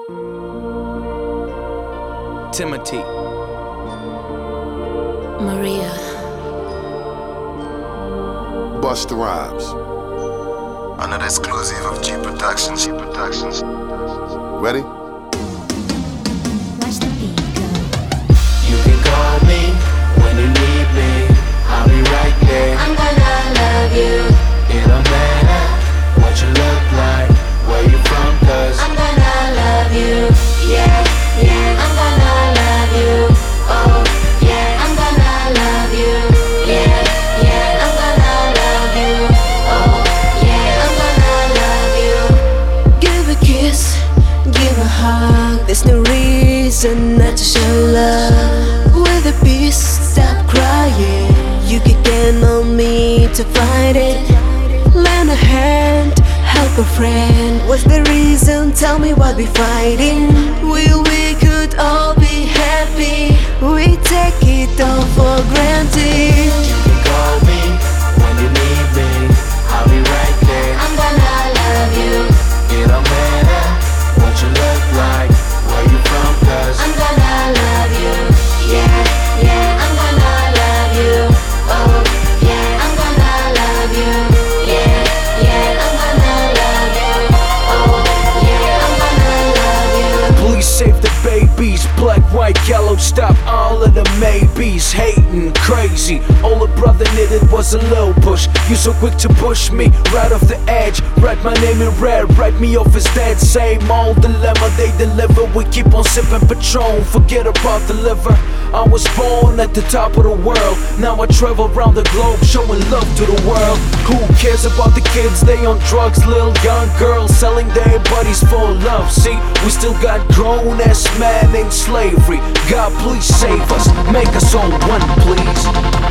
Timothy, Maria, Busta Rhymes. Another exclusive of G Productions. Ready? watch the beat go. you can call me when you need me. I'll be right there. I'm gonna love you. It don't matter what you look like, where you from, cause I'm gonna love you. Yeah, yeah. I'm gonna love you. Oh, yeah. I'm gonna love you. Yeah, yeah. I'm gonna love you. Oh, yeah. I'm gonna love you. Give a kiss, give a hug. There's no reason not to show love. With a peace, stop crying. You can count on me to fight it. Lend a hand, help a friend. What's the reason? Tell me why we fighting. We could all be happy. We take it all for granted. you can call me when you need me. I'll be right there. I'm gonna love you. It don't matter what you look like, where you from, cause I'm gonna love you. Yeah, yeah. I'm gonna love you. Oh, yeah. I'm gonna love you. Yeah, yeah. I'm gonna love you. Oh, yeah. I'm gonna love you. Please save the babies, black, white, yellow, stop all of the maybes. Hating, crazy, all a brother needed was a little push. You so quick to push me right off the edge. Write my name in red, write me off as dead. Same old dilemma they deliver. We keep on sipping Patron, forget about the liver. I was born at the top of the world. Now I travel around the globe showing love to the world. Who cares about the kids? They on drugs, little young girls selling their bodies for love. See, we still got grown ass men in slavery. God please save us, make us all one please.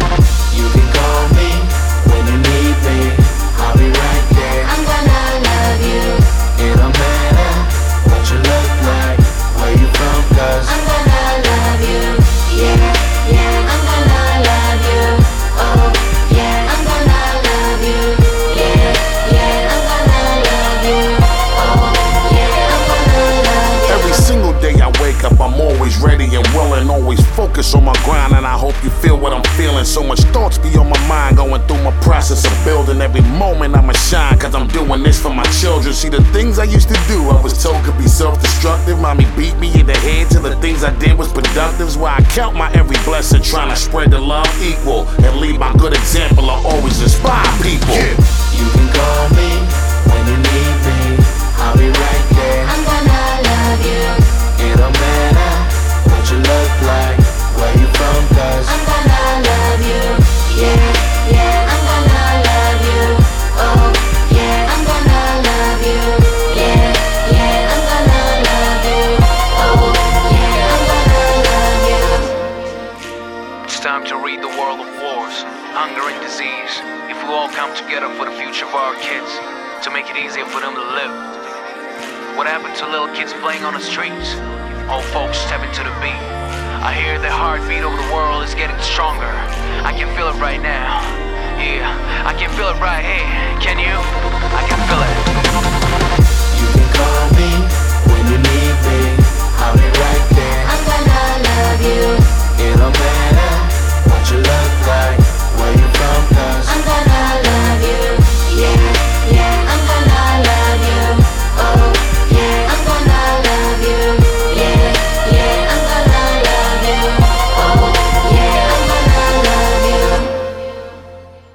you can call me when you need me. I'll be right there. I'm gonna love you. It don't matter what you look like, where you from, cause I'm gonna love you. Yeah, yeah. I'm gonna love you. Oh, yeah. I'm gonna love you. Yeah, yeah. I'm gonna love you. Oh, yeah. I'm gonna love you. Every single day I wake up, I'm always ready and willing, always focused on my grind, and I hope you feel what I'm feeling. So much thoughts be on my mind, going through my process of building. Every moment I'ma shine, cause I'm doing this for my children. See, the things I used to do, I was told could be self-destructive. Mommy beat me in the head till the things I did was productive. Is why I count my every blessing, trying to spread the love equal, and leave my good example. I always inspire people. you can call me when you need me. I'll be right there. I'm gonna love you. It don't matter what you look like, where you from, cause I'm gonna love you. Yeah, yeah. I'm gonna love you. Oh, yeah. I'm gonna love you. Yeah, yeah. I'm gonna love you. Oh, yeah. I'm gonna love you. It's time to read the world of wars, hunger and disease. If we all come together for the future of our kids, to make it easier for them to live. What happened to little kids playing on the streets? Old folks stepping to the beat. I hear the heartbeat over the world is getting stronger. I can feel it right now. Yeah, I can feel it right here. Can you? I can feel it.